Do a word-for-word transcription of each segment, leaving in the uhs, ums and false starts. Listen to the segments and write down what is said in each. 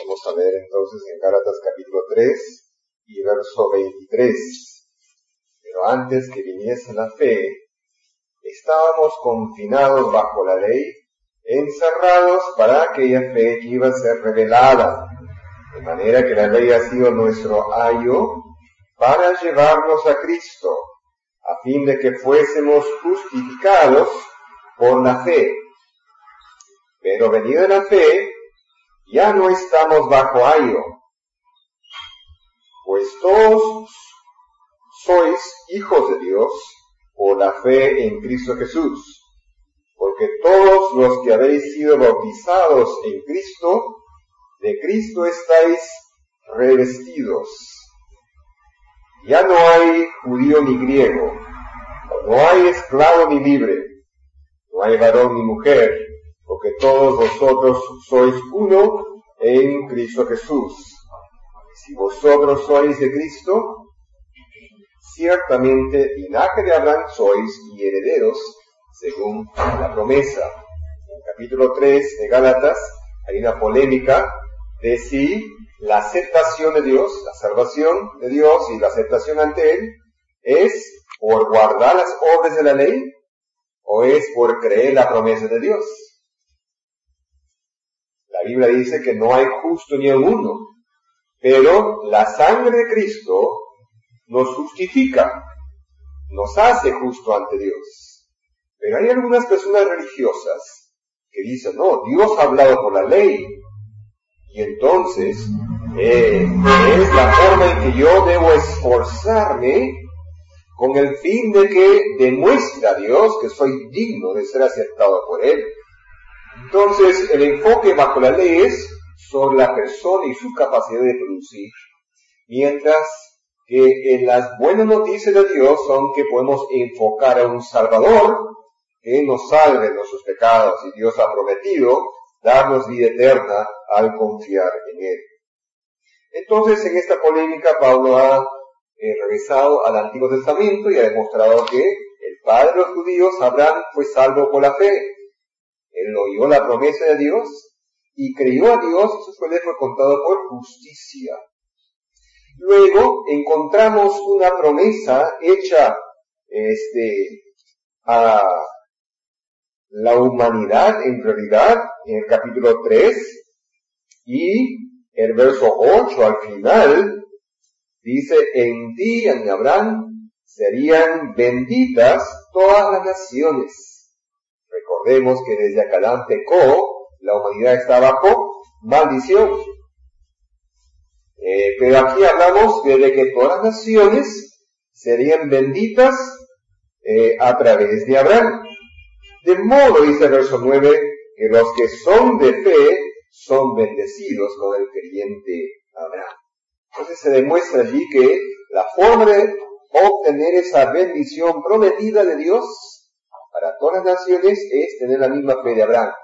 Vamos a leer entonces en Gálatas capítulo tres y verso veintitrés. Pero antes que viniese la fe, estábamos confinados bajo la ley, encerrados para aquella fe que iba a ser revelada, de manera que la ley ha sido nuestro ayo para llevarnos a Cristo, a fin de que fuésemos justificados por la fe. Pero venida la fe, ya no estamos bajo ayo, pues todos sois hijos de Dios por la fe en Cristo Jesús, porque todos los que habéis sido bautizados en Cristo, de Cristo estáis revestidos. Ya no hay judío ni griego, no hay esclavo ni libre, no hay varón ni mujer, porque todos vosotros sois uno en Cristo Jesús. Si vosotros sois de Cristo, ciertamente linaje de Abraham sois y herederos según la promesa. En el capítulo tres de Gálatas hay una polémica de si la aceptación de Dios, la salvación de Dios y la aceptación ante Él es por guardar las obras de la ley o es por creer la promesa de Dios. La Biblia dice que no hay justo ni uno, pero la sangre de Cristo nos justifica, nos hace justo ante Dios. Pero hay algunas personas religiosas que dicen, no, Dios ha hablado por la ley, y entonces eh, es la forma en que yo debo esforzarme con el fin de que demuestre a Dios que soy digno de ser aceptado por Él. Entonces, el enfoque bajo la ley es sobre la persona y su capacidad de producir, mientras que en las buenas noticias de Dios son que podemos enfocar a un Salvador que nos salve de nuestros pecados, y Dios ha prometido darnos vida eterna al confiar en Él. Entonces, en esta polémica, Pablo ha eh, regresado al Antiguo Testamento y ha demostrado que el padre de los judíos, Abraham, fue salvo por la fe. Él oyó la promesa de Dios y creyó a Dios, y eso le fue contado por justicia. Luego encontramos una promesa hecha este, a la humanidad en realidad en el capítulo tres, y el verso ocho al final dice, en ti, en Abraham, serían benditas todas las naciones. Recordemos que desde Acadán pecó, la humanidad está bajo maldición. Eh, pero aquí hablamos de que todas las naciones serían benditas eh, a través de Abraham. De modo, dice el verso nueve, que los que son de fe son bendecidos con el creyente Abraham. Entonces se demuestra allí que la forma de obtener esa bendición prometida de Dios para todas las naciones es tener la misma fe de Abraham.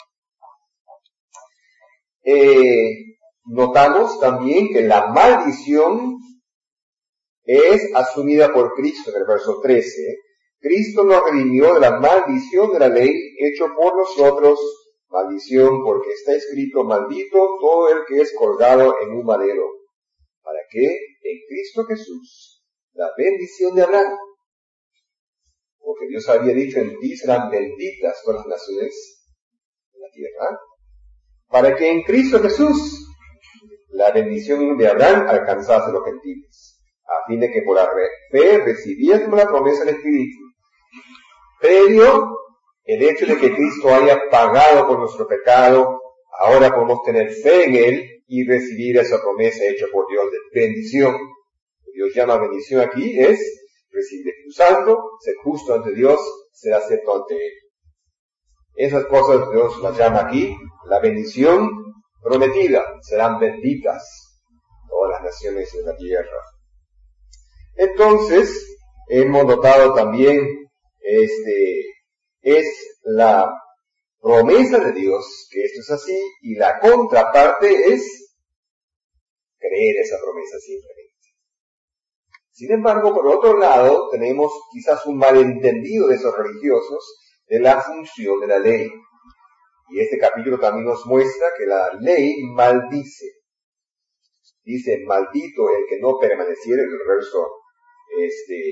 Eh, notamos también que la maldición es asumida por Cristo en el verso trece. Cristo nos redimió de la maldición de la ley hecho por nosotros, maldición porque está escrito, maldito todo el que es colgado en un madero, para que en Cristo Jesús la bendición de Abraham, porque Dios había dicho, en ti serán benditas todas las naciones de la tierra, para que en Cristo Jesús la bendición de Abraham alcanzase los gentiles, a fin de que por la fe recibiésemos la promesa del Espíritu, previo el hecho de que Cristo haya pagado por nuestro pecado. Ahora podemos tener fe en Él y recibir esa promesa hecha por Dios de bendición. Dios llama bendición aquí es recibir el Espíritu Santo, ser justo ante Dios, ser acepto ante Él. Esas cosas Dios las llama aquí la bendición prometida. Serán benditas todas las naciones de la tierra. Entonces, hemos notado también, este, es la promesa de Dios que esto es así, y la contraparte es creer esa promesa simplemente. Sin embargo, por otro lado, tenemos quizás un malentendido de esos religiosos de la función de la ley. Y este capítulo también nos muestra que la ley maldice. Dice, maldito el que no permaneciera, en el verso, este,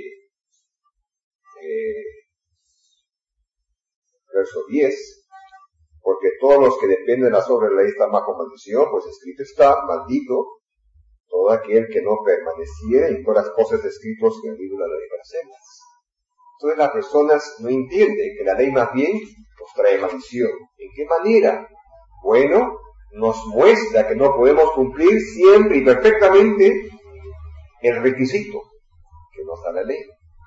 eh, verso diez, porque todos los que dependen de las obras de la ley están bajo maldición, pues escrito está, maldito todo aquel que no permaneciera en todas las cosas escritas en el libro de la ley para hacerlas. Entonces las personas no entienden que la ley más bien nos trae maldición. ¿En qué manera? Bueno, nos muestra que no podemos cumplir siempre y perfectamente el requisito que nos da la ley.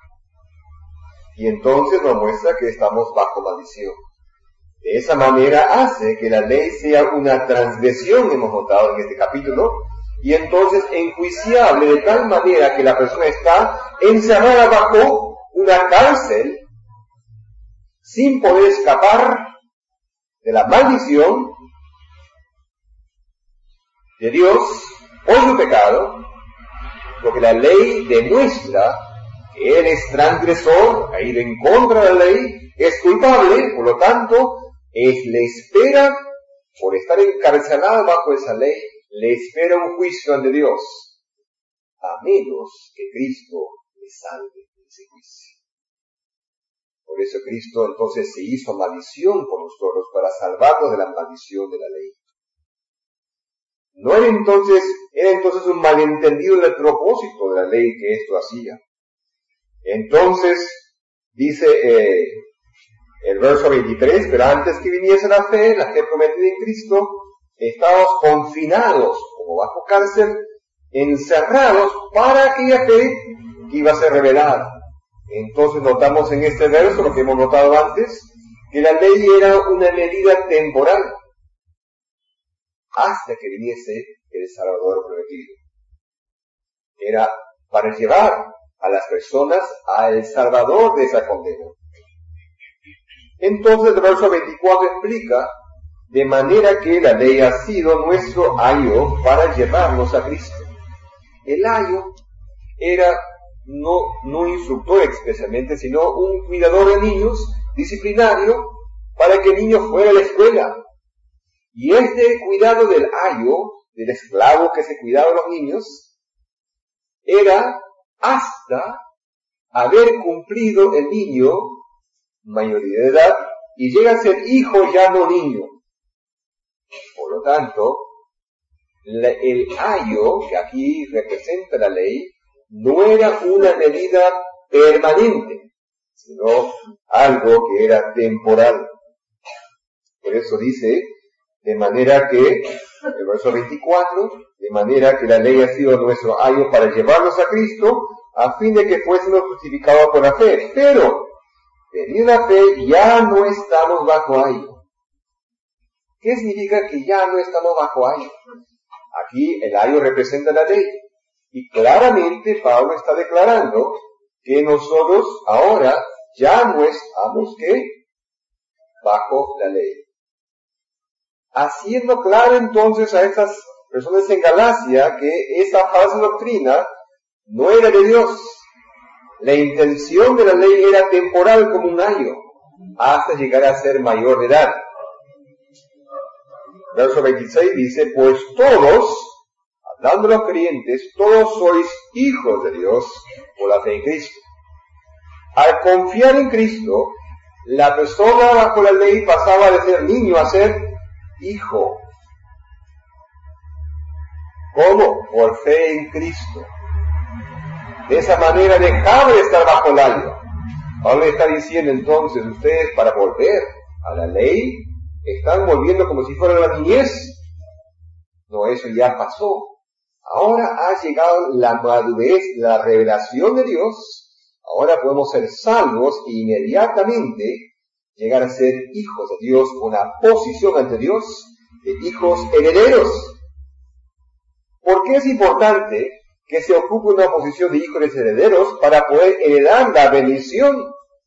Y entonces nos muestra que estamos bajo maldición. De esa manera hace que la ley sea una transgresión, hemos notado en este capítulo, y entonces enjuiciable de tal manera que la persona está encerrada bajo una cárcel sin poder escapar de la maldición de Dios por su pecado, porque la ley demuestra que él es transgresor, ha ido en contra de la ley, es culpable, por lo tanto, es, le espera, por estar encarcelado bajo esa ley, le espera un juicio ante Dios, a menos que Cristo le salve de ese juicio. Por eso Cristo entonces se hizo maldición por nosotros, para salvarnos de la maldición de la ley. No era entonces, era entonces un malentendido del propósito de la ley que esto hacía. Entonces, dice eh, el verso veintitrés, pero antes que viniese la fe, la fe prometida en Cristo, estábamos confinados, como bajo cárcel, encerrados para aquella fe que iba a ser revelada. Entonces notamos en este verso, lo que hemos notado antes, que la ley era una medida temporal, hasta que viniese el Salvador prometido. Era para llevar a las personas al Salvador de esa condena. Entonces el verso veinticuatro explica, de manera que la ley ha sido nuestro ayo para llevarnos a Cristo. El ayo era no, no un instructor especialmente, sino un cuidador de niños, disciplinario, para que el niño fuera a la escuela. Y este cuidado del ayo, del esclavo que se cuidaba de los niños, era hasta haber cumplido el niño mayoría de edad y llega a ser hijo ya no niño. Por lo tanto, la, el ayo que aquí representa la ley no era una medida permanente, sino algo que era temporal. Por eso dice, de manera que, el verso veinticuatro, de manera que la ley ha sido nuestro ayo para llevarnos a Cristo, a fin de que fuésemos justificados por la fe. Pero, venida la fe, ya no estamos bajo ayo. ¿Qué significa que ya no estamos bajo ayo? Aquí el ayo representa la ley. Y claramente Pablo está declarando que nosotros ahora ya no estamos, ¿qué? Bajo la ley. Haciendo claro entonces a estas personas en Galacia que esa falsa doctrina no era de Dios. La intención de la ley era temporal como un ayo, hasta llegar a ser mayor de edad. Verso veintiséis dice, pues todos, hablando de los creyentes, todos sois hijos de Dios por la fe en Cristo. Al confiar en Cristo, la persona bajo la ley pasaba de ser niño a ser hijo. ¿Cómo? Por fe en Cristo. De esa manera dejaba de estar bajo el ayo. Pablo está diciendo entonces, ustedes para volver a la ley, están volviendo como si fuera la niñez. No, eso ya pasó. Ahora ha llegado la madurez, la revelación de Dios. Ahora podemos ser salvos e inmediatamente llegar a ser hijos de Dios, una posición ante Dios de hijos herederos. ¿Por qué es importante que se ocupe una posición de hijos herederos para poder heredar la bendición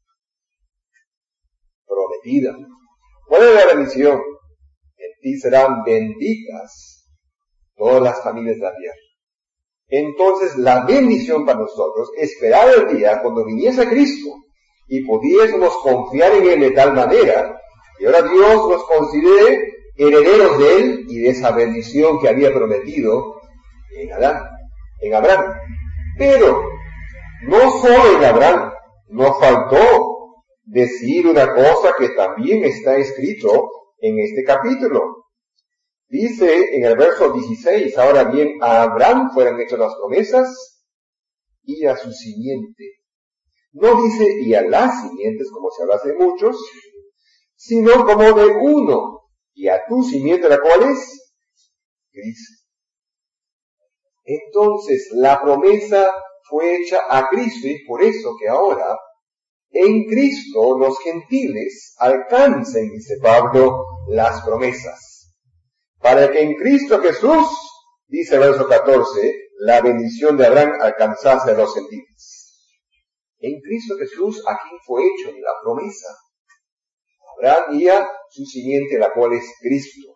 prometida? ¿Cuál es la bendición? En ti serán benditas todas las familias de la tierra. Entonces la bendición para nosotros, esperar el día cuando viniese Cristo y pudiésemos confiar en Él de tal manera Y ahora Dios nos considere herederos de Él y de esa bendición que había prometido en Adán, en Abraham. Pero, no solo en Abraham, nos faltó decir una cosa que también está escrito en este capítulo. Dice en el verso dieciséis, ahora bien, a Abraham fueron hechas las promesas y a su simiente. No dice y a las simientes, como se hablase de muchos, sino como de uno, y a tu simiente, la cual es Cristo. Entonces, la promesa fue hecha a Cristo, y por eso que ahora, en Cristo, los gentiles alcancen, dice Pablo, las promesas. Para que en Cristo Jesús, dice el verso catorce, la bendición de Abraham alcanzase a los gentiles. En Cristo Jesús, ¿a quién fue hecho la promesa? Abraham y a su simiente, la cual es Cristo.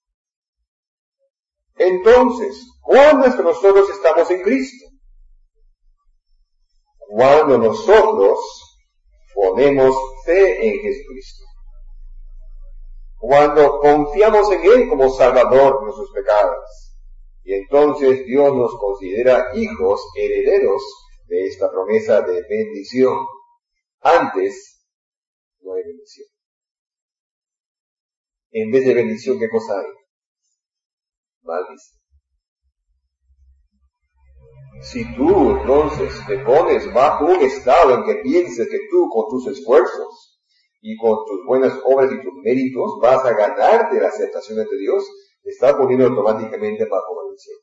Entonces, ¿cuándo es que nosotros estamos en Cristo? Cuando nosotros ponemos fe en Jesucristo. Cuando confiamos en Él como Salvador de nuestros pecados. Y entonces Dios nos considera hijos, herederos de esta promesa de bendición. Antes, no hay bendición. En vez de bendición, ¿qué cosa hay? Maldición. Si tú entonces te pones bajo un estado en que pienses que tú con tus esfuerzos y con tus buenas obras y tus méritos vas a ganarte la aceptación de Dios, te estás poniendo automáticamente bajo maldición.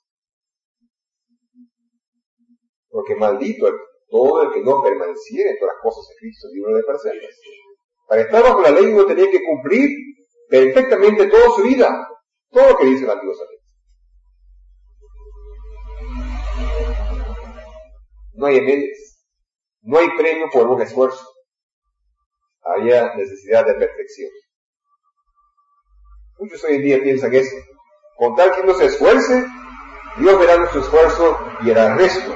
Porque maldito es todo el que no permaneciera en todas las cosas de Cristo, libro de parcelas. Para estar bajo la ley uno tenía que cumplir perfectamente toda su vida, todo lo que dice el Antiguo Testamento. No hay medias, no hay premio por un esfuerzo. Había necesidad de perfección. Muchos hoy en día piensan eso. Con tal que uno se esfuerce, Dios verá nuestro esfuerzo y hará el resto.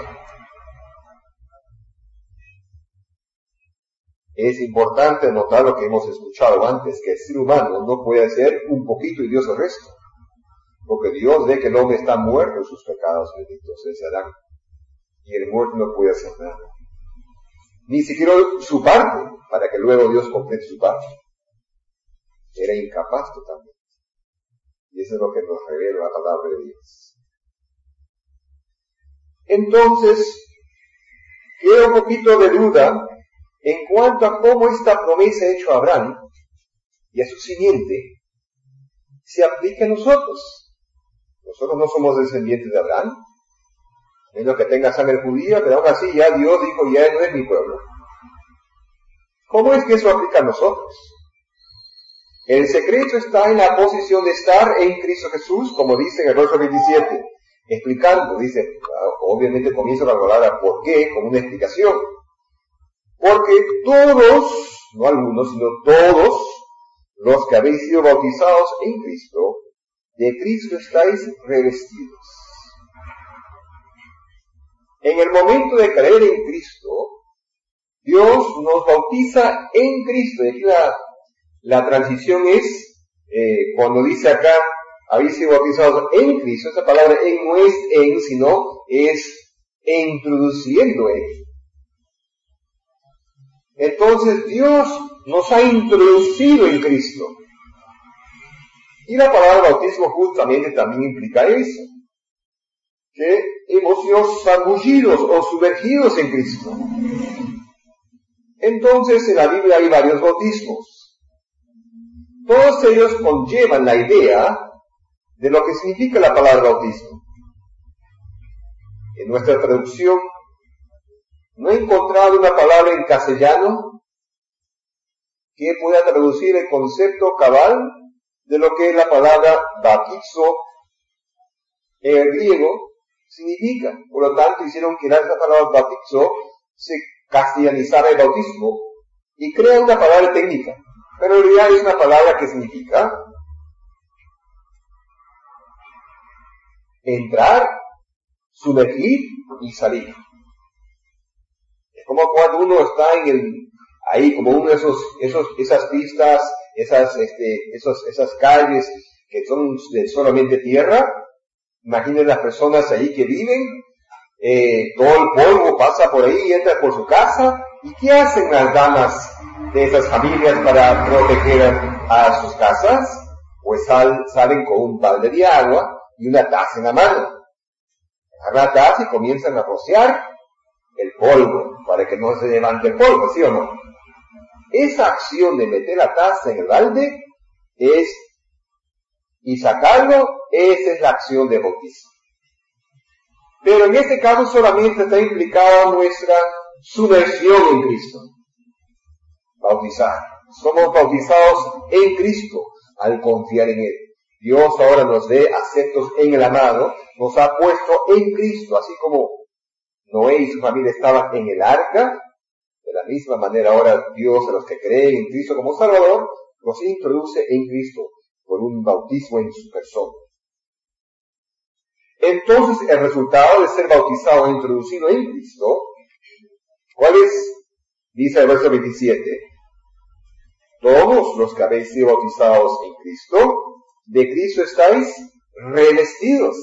Es importante notar lo que hemos escuchado antes, que el ser humano no puede hacer un poquito y Dios el resto. Porque Dios ve que el hombre está muerto en sus pecados, benditos es Adán. Y el muerto no puede hacer nada. Ni siquiera su parte, para que luego Dios complete su parte. Era incapaz totalmente. Y eso es lo que nos revela la palabra de Dios. Entonces, queda un poquito de duda en cuanto a cómo esta promesa hecha a Abraham y a su simiente se aplica a nosotros. Nosotros no somos descendientes de Abraham, menos que tenga sangre judía, pero aún así ya Dios dijo, ya no es mi pueblo. ¿Cómo es que eso aplica a nosotros? El secreto está en la posición de estar en Cristo Jesús, como dice en el verso veintisiete, explicando, dice, obviamente comienza la palabra ¿por qué? Con una explicación. Porque todos, no algunos, sino todos los que habéis sido bautizados en Cristo, de Cristo estáis revestidos. En el momento de creer en Cristo, Dios nos bautiza en Cristo. Y aquí la, la transición es, eh, cuando dice acá, habéis sido bautizados en Cristo, esa palabra en no es en, sino es introduciendo en. Entonces Dios nos ha introducido en Cristo. Y la palabra bautismo justamente también implica eso. Que hemos sido zambullidos o sumergidos en Cristo. Entonces en la Biblia hay varios bautismos. Todos ellos conllevan la idea de lo que significa la palabra bautismo. En nuestra traducción no he encontrado una palabra en castellano que pueda traducir el concepto cabal de lo que la palabra bautizo en el griego significa. Por lo tanto, hicieron que la palabra bautizo se castellanizara el bautismo y crea una palabra técnica. Pero en realidad es una palabra que significa entrar, sumergir y salir. Es como cuando uno está en el, ahí, como uno de esos, esos, esas pistas esas, este, esos, esas calles que son de solamente tierra. Imaginen las personas ahí que viven, eh, todo el polvo pasa por ahí, entra por su casa. ¿Y qué hacen las damas de esas familias para proteger a sus casas? Pues sal, salen con un balde de agua y una taza en la mano. Agarran la taza y comienzan a rociar el polvo, para que no se levante el polvo, ¿sí o no? Esa acción de meter la taza en el balde es, y sacarlo, esa es la acción de bautismo. Pero en este caso solamente está implicada nuestra sumersión en Cristo. Bautizar. Somos bautizados en Cristo al confiar en Él. Dios ahora nos ve aceptos en el amado, nos ha puesto en Cristo, así como Noé y su familia estaban en el arca. De la misma manera ahora Dios a los que creen en Cristo como Salvador, nos introduce en Cristo por un bautismo en su persona. Entonces el resultado de ser bautizado e introducido en Cristo, ¿cuál es? Dice el verso veintisiete, todos los que habéis sido bautizados en Cristo, de Cristo estáis revestidos.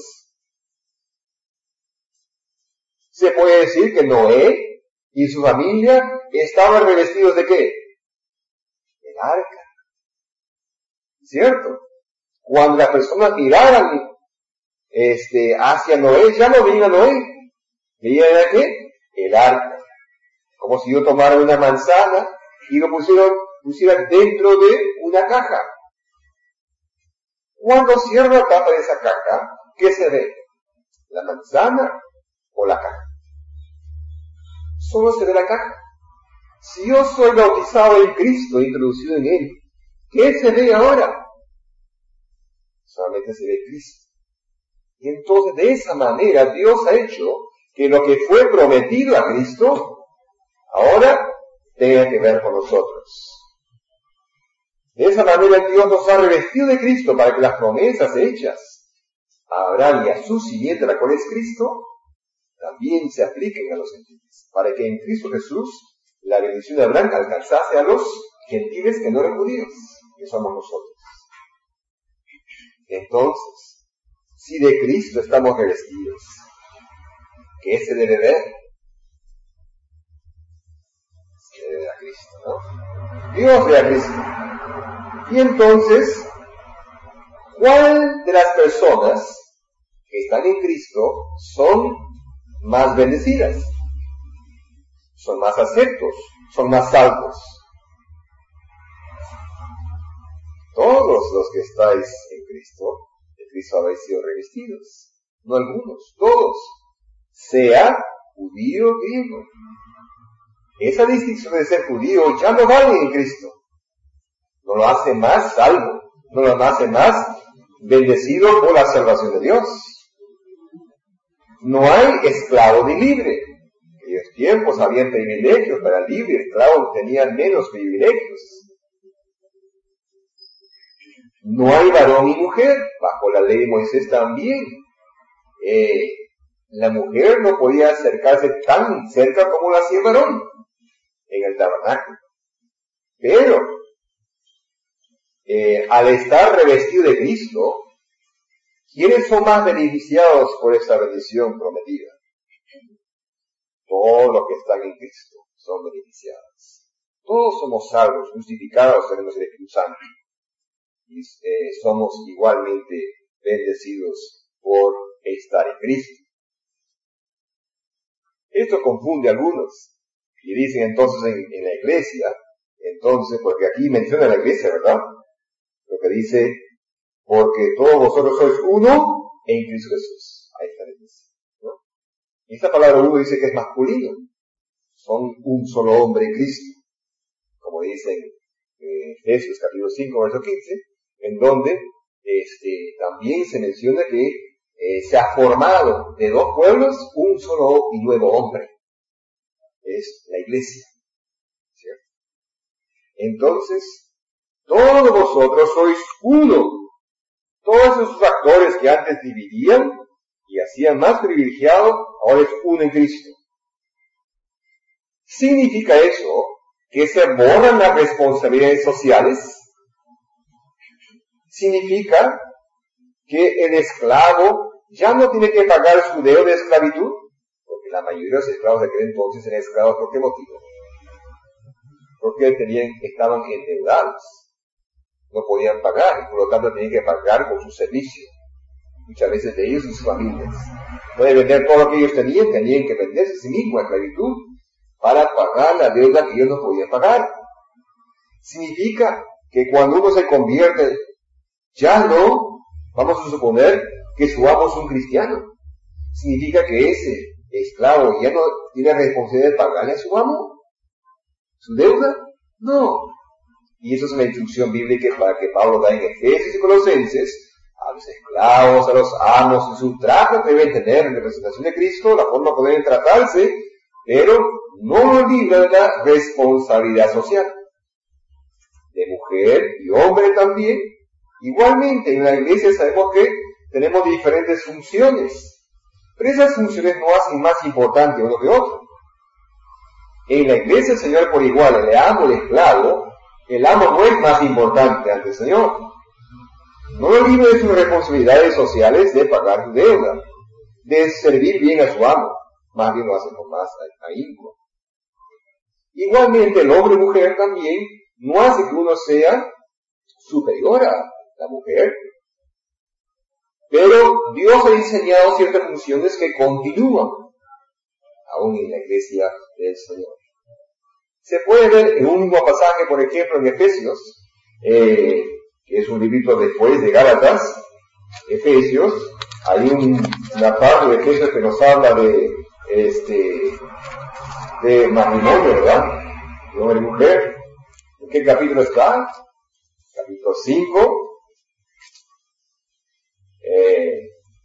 Se puede decir que Noé y su familia estaban revestidos ¿de qué? El arca. ¿Cierto? Cuando las personas miraran este, hacia Noé, ya no veían a Noé. ¿Veían a qué? El arca. Como si yo tomara una manzana y lo pusiera, pusiera dentro de una caja. Cuando cierro la tapa de esa caja, ¿qué se ve? ¿La manzana o la caja? Solo se ve la caja. Si yo soy bautizado en Cristo, introducido en Él, ¿qué se ve ahora? Solamente se ve Cristo. Y entonces de esa manera Dios ha hecho que lo que fue prometido a Cristo, ahora tenga que ver con nosotros. De esa manera Dios nos ha revestido de Cristo para que las promesas hechas a Abraham y a su simiente, la cual es Cristo, también se apliquen a los gentiles. Para que en Cristo Jesús la bendición de Abraham alcanzase a los gentiles que no eran judíos, que somos nosotros. Entonces, si de Cristo estamos revestidos, ¿qué se debe ver? Se debe ver a Cristo, ¿no? Dios ve a Cristo. Y entonces, ¿cuál de las personas que están en Cristo son más bendecidas? Son más aceptos, son más salvos. Todos los que estáis en Cristo, de Cristo habéis sido revestidos. No algunos, todos. Sea judío o griego. Esa distinción de ser judío ya no vale en Cristo. No lo hace más salvo, no lo hace más bendecido por la salvación de Dios. No hay esclavo ni libre. En aquellos tiempos habían privilegios para el libre, el esclavo tenía menos privilegios. No hay varón y mujer, bajo la ley de Moisés también. Eh, la mujer no podía acercarse tan cerca como lo hacía el varón en el tabernáculo. Pero, eh, al estar revestido de Cristo, ¿quiénes son más beneficiados por esta bendición prometida? Todos los que están en Cristo son beneficiados. Todos somos salvos, justificados, tenemos el Espíritu Santo. Y eh, somos igualmente bendecidos por estar en Cristo. Esto confunde a algunos y dicen entonces en, en la iglesia, entonces, porque aquí menciona la iglesia, ¿verdad? Lo que dice, porque todos vosotros sois uno en Cristo Jesús. Ahí está la iglesia, ¿no? Esta palabra uno dice que es masculino. Son un solo hombre en Cristo. Como dice en eh, Efesios capítulo cinco, verso quince, en donde este, también se menciona que eh, se ha formado de dos pueblos un solo y nuevo hombre. Es la iglesia. ¿Cierto? Entonces, todos vosotros sois uno. Todos esos factores que antes dividían y hacían más privilegiado, ahora es uno en Cristo. ¿Significa eso que se borran las responsabilidades sociales? significa que el esclavo ya no tiene que pagar su deuda de esclavitud, porque la mayoría de los esclavos de aquel entonces eran esclavos. ¿Por qué motivo? Porque tenían, estaban endeudados, no podían pagar, y por lo tanto tenían que pagar con su servicio, muchas veces de ellos y sus familias. Pueden vender todo lo que ellos tenían, tenían que venderse a sí mismos a esclavitud para pagar la deuda que ellos no podían pagar. Significa que cuando uno se convierte, ya no, vamos a suponer que su amo es un cristiano. Significa que ese esclavo ya no tiene responsabilidad de pagarle a su amo su deuda. No. Y eso es una instrucción bíblica para que Pablo da en Efesios y Colosenses. A los esclavos, a los amos, en su trato deben tener en representación de Cristo, la forma como deben tratarse, pero no lo libra de la responsabilidad social. De mujer y hombre también. Igualmente, en la iglesia sabemos que tenemos diferentes funciones, pero esas funciones no hacen más importante uno que otro. En la iglesia el Señor por igual, el amo, el esclavo, el amo no es más importante ante el Señor. No lo libre de sus responsabilidades sociales de pagar su deuda, de servir bien a su amo, más bien lo hace con más ahínco. Igualmente el hombre y mujer también no hace que uno sea superior a la mujer, pero Dios ha diseñado ciertas funciones que continúan aún en la iglesia del Señor. Se puede ver en un mismo pasaje, por ejemplo, en Efesios, eh, que es un librito después de Gálatas, Efesios, hay un, una parte de Efesios que nos habla de, este, de matrimonio, ¿verdad? De hombre y mujer. ¿En qué capítulo está? Capítulo cinco. Eh,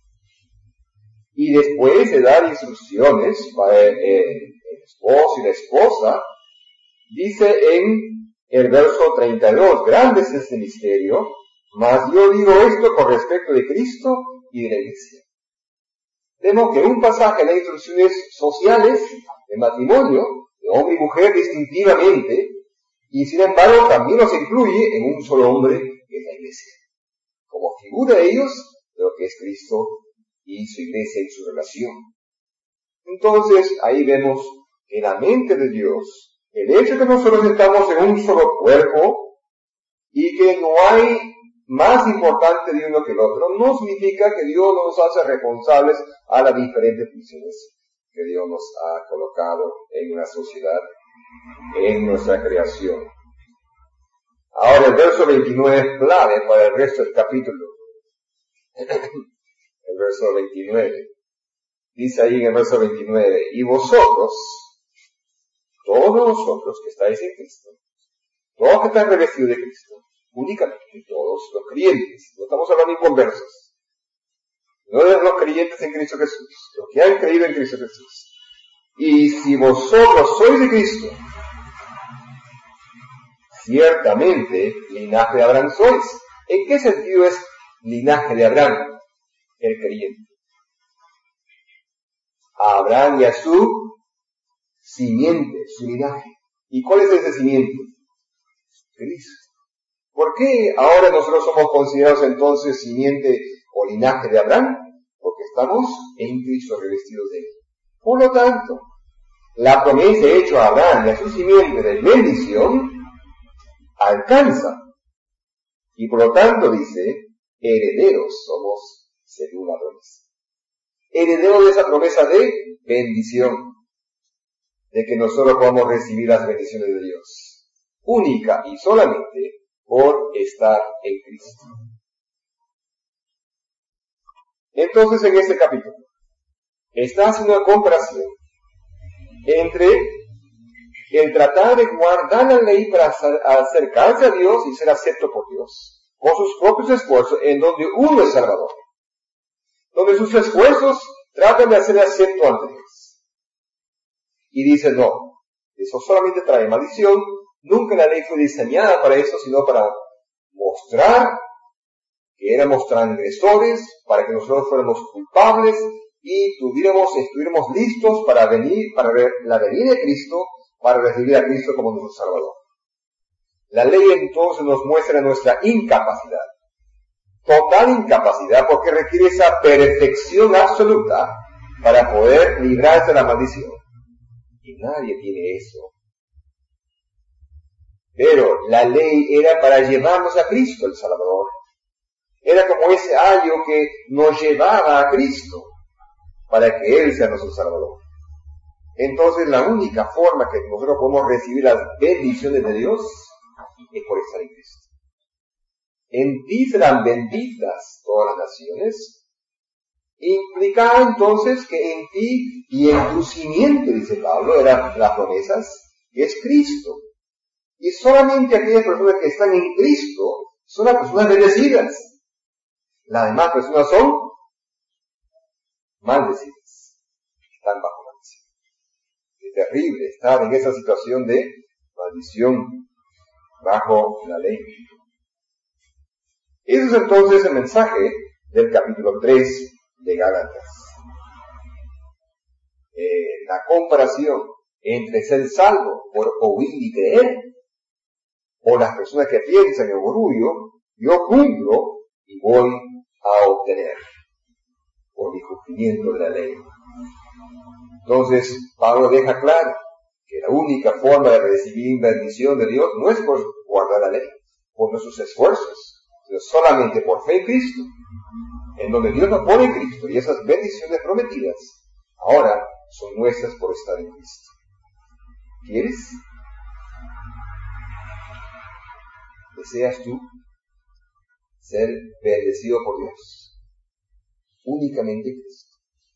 y después de dar instrucciones para el, el esposo y la esposa, dice en el verso treinta y dos, grande es este misterio, mas yo digo esto con respecto de Cristo y de la iglesia. Vemos que un pasaje da instrucciones sociales de matrimonio, de hombre y mujer distintivamente, y sin embargo también los incluye en un solo hombre, que es la iglesia, como figura de ellos de lo que es Cristo y su iglesia y su relación. Entonces ahí vemos que en la mente de Dios, el hecho de que nosotros estamos en un solo cuerpo y que no hay más importante de uno que el otro, no significa que Dios nos hace responsables a las diferentes funciones que Dios nos ha colocado en una sociedad, en nuestra creación. Ahora el verso veintinueve es clave para el resto del capítulo. El verso veintinueve. Dice ahí en el verso veintinueve, y vosotros, todos vosotros que estáis en Cristo, todos que están revestidos de Cristo, únicamente todos los creyentes, no estamos hablando de inconversos, no de los creyentes en Cristo Jesús, los que han creído en Cristo Jesús. Y si vosotros sois de Cristo, ciertamente linaje de Abraham sois. ¿En qué sentido es linaje de Abraham? El creyente. A Abraham y a su simiente, su linaje. ¿Y cuál es ese simiente? Cristo. ¿Por qué ahora nosotros somos considerados entonces simiente o linaje de Abraham? Porque estamos en Cristo revestidos de él. Por lo tanto, la promesa hecha a Abraham y a su simiente de bendición alcanza. Y por lo tanto dice, herederos somos según la promesa. Herederos de esa promesa de bendición. De que nosotros podamos recibir las bendiciones de Dios. Única y solamente por estar en Cristo. Entonces en este capítulo está haciendo una comparación entre el tratar de guardar la ley para acercarse a Dios y ser acepto por Dios, con sus propios esfuerzos, en donde uno es Salvador, donde sus esfuerzos tratan de hacer acepto ante Dios. Y dice, no, eso solamente trae maldición, nunca la ley fue diseñada para eso, sino para mostrar que éramos transgresores, para que nosotros fuéramos culpables y tuviéramos, estuviéramos listos para venir, para la venida de Cristo, para recibir a Cristo como nuestro Salvador. La ley entonces nos muestra nuestra incapacidad. total incapacidad porque requiere esa perfección absoluta para poder librarse de la maldición. Y nadie tiene eso. Pero la ley era para llevarnos a Cristo el Salvador. Era como ese ayo que nos llevaba a Cristo para que Él sea nuestro Salvador. Entonces la única forma que nosotros podemos recibir las bendiciones de Dios es por estar en Cristo. En ti serán benditas todas las naciones. Implicaba entonces que en ti y en tu simiente, dice Pablo, eran las promesas, que es Cristo. Y solamente aquellas personas que están en Cristo son las personas bendecidas. Las demás personas son maldecidas. Están bajo maldición. Es terrible estar en esa situación de maldición bajo la ley. Ese es entonces el mensaje del capítulo tres de Gálatas. Eh, la comparación entre ser salvo por oír y creer, o las personas que piensan en orgullo, yo cumplo y voy a obtener por mi cumplimiento de la ley. Entonces, Pablo deja claro que la única forma de recibir bendición de Dios no es por guardar la ley, por nuestros esfuerzos, sino solamente por fe en Cristo, en donde Dios nos pone en Cristo, y esas bendiciones prometidas ahora son nuestras por estar en Cristo. ¿Quieres? ¿Deseas tú ser bendecido por Dios? Únicamente Cristo.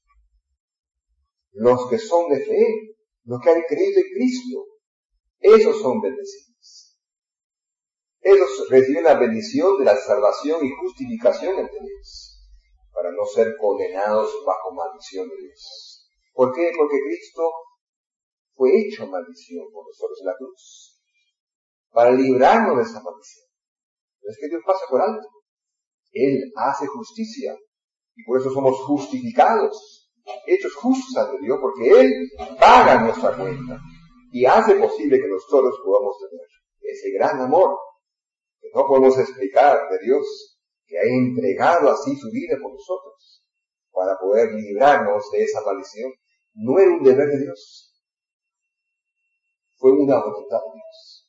Los que son de fe, los que han creído en Cristo, esos son bendecidos. Esos reciben la bendición de la salvación y justificación ante Dios, para no ser condenados bajo maldición de Dios. ¿Por qué? Porque Cristo fue hecho maldición por nosotros en la cruz, para librarnos de esa maldición. No es que Dios pase por alto. Él hace justicia, y por eso somos justificados, hechos justos ante Dios, porque Él paga nuestra cuenta, y hace posible que nosotros podamos tener ese gran amor, que no podemos explicar de Dios, que ha entregado así su vida por nosotros, para poder librarnos de esa maldición. No era un deber de Dios, fue una voluntad de Dios.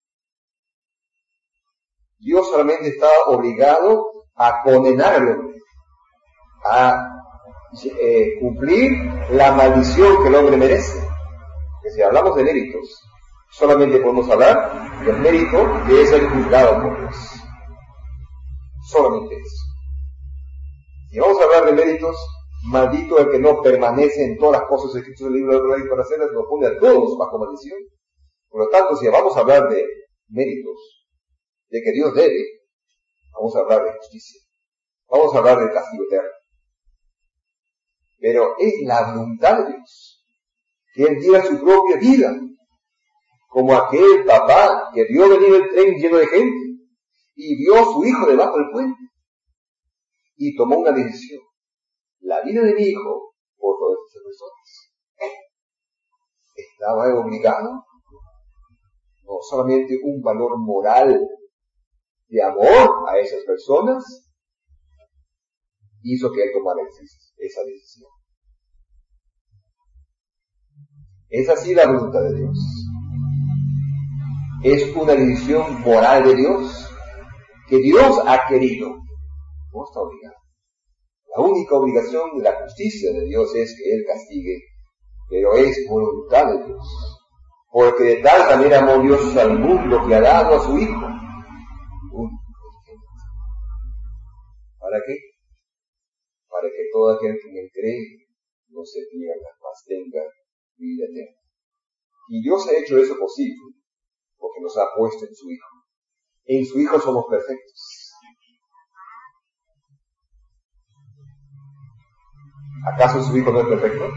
Dios solamente estaba obligado a condenar al hombre, a eh, cumplir la maldición que el hombre merece. Que si hablamos de méritos, solamente podemos hablar del mérito de ser juzgado por Dios. Solamente eso. Si vamos a hablar de méritos, maldito el que no permanece en todas las cosas escritas en el libro de la ley para hacerlas, nos pone a todos bajo maldición. Por lo tanto, si vamos a hablar de méritos, de que Dios debe, vamos a hablar de justicia. Vamos a hablar del castigo eterno. Pero es la voluntad de Dios que Él diera su propia vida, como aquel papá que vio venir el tren lleno de gente y vio a su hijo debajo del puente y tomó una decisión: la vida de mi hijo por todas esas personas. ¿Estaba él obligado? No, solamente un valor moral de amor a esas personas hizo que él tomara esa decisión. Es así la voluntad de Dios. Es una decisión moral de Dios que Dios ha querido. No está obligado. La única obligación de la justicia de Dios es que Él castigue, pero es voluntad de Dios. Porque de tal manera amó Dios al mundo que ha dado a su Hijo. ¿Para qué? Para que todo aquel que en Él cree no se pierda, mas tenga vida eterna. Y Dios ha hecho eso posible porque nos ha puesto en su Hijo. En su Hijo somos perfectos. ¿Acaso su Hijo no es perfecto?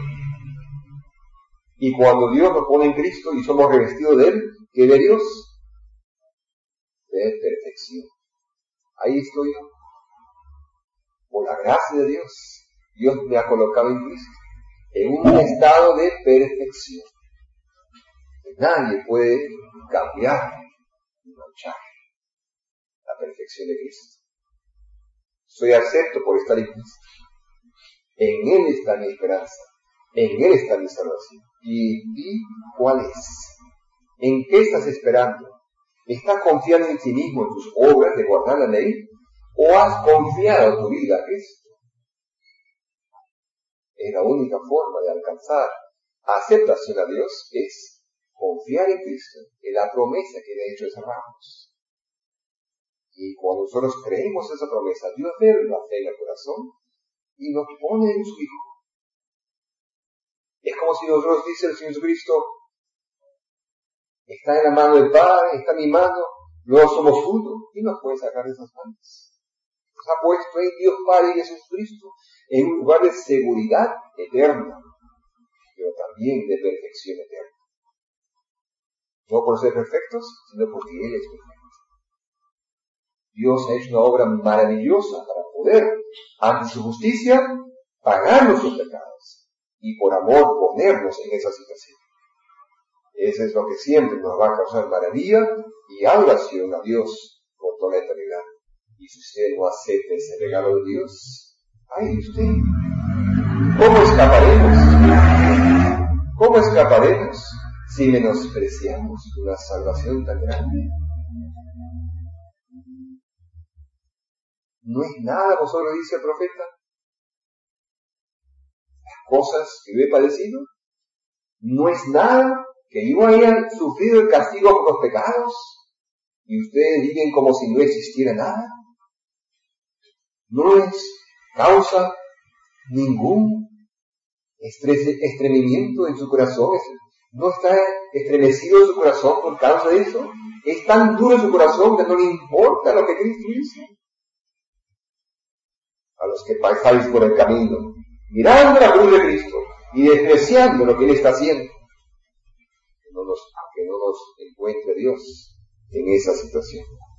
Y cuando Dios nos pone en Cristo y somos revestidos de Él, ¿qué de Dios? De perfección. Ahí estoy yo. Por la gracia de Dios, Dios me ha colocado en Cristo, en un estado de perfección. Nadie puede cambiar ni manchar la perfección de Cristo. Soy acepto por estar en Cristo. En Él está mi esperanza. En Él está mi salvación. ¿Y, y cuál es? ¿En qué estás esperando? ¿Estás confiando en ti mismo, en tus obras de guardar la ley? ¿O has confiado tu vida a Cristo? Es la única forma de alcanzar aceptación a Dios, es confiar en Cristo, en la promesa que le ha hecho cerrarnos. Y cuando nosotros creemos esa promesa, Dios ve la fe en el corazón y nos pone en su Hijo. Es como si nosotros dice el Señor Jesucristo, está en la mano del Padre, está en mi mano, luego somos uno, y nos puede sacar de esas manos. Nos ha puesto en Dios Padre y Jesús Cristo en un lugar de seguridad eterna, pero también de perfección eterna. No por ser perfectos, sino porque Él es perfecto. Dios ha hecho una obra maravillosa para poder, ante su justicia, pagar nuestros pecados y por amor ponernos en esa situación. Eso es lo que siempre nos va a causar maravilla y adoración a Dios por toda la eternidad. Y si usted no acepta ese regalo de Dios, ¡ay usted! ¿Cómo escaparemos? ¿Cómo escaparemos si menospreciamos una salvación tan grande? No es nada, vosotros dice el profeta, las cosas que yo he padecido, no es nada que yo haya sufrido el castigo por los pecados y ustedes viven como si no existiera nada. No es causa ningún estremimiento en su corazón, no está estremecido su corazón por causa de eso. Es tan duro su corazón que no le importa lo que Cristo dice. A los que pasáis por el camino, mirando la cruz de Cristo y despreciando lo que Él está haciendo, que no nos, que no nos encuentre Dios en esa situación.